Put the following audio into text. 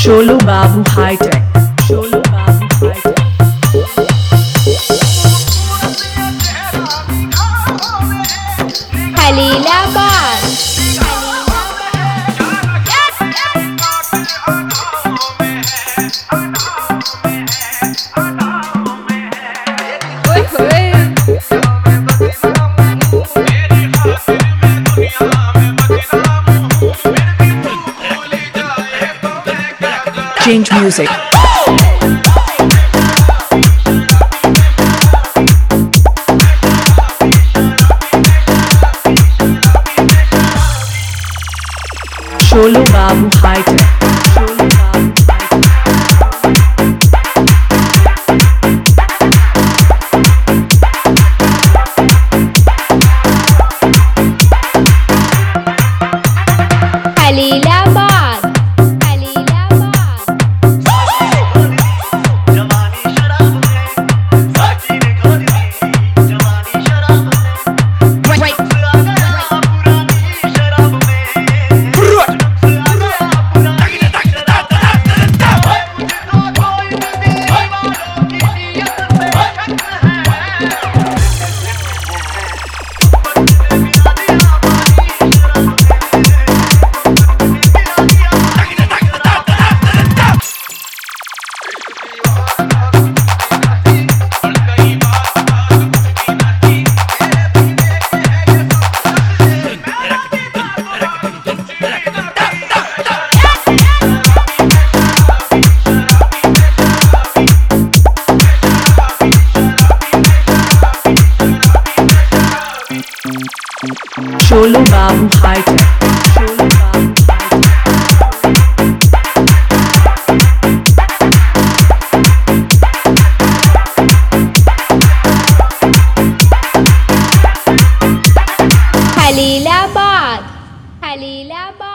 Sholu Babu High Tech. Sholu Babu High Tech. Khalilabad ओए होए Change music. Sholu Babu High Tech. Sholu Babu High Tech. Khalilabad Khalilabad Sholu Babu High Tech. Sholu Babu High Tech. Khalilabad Khalilabad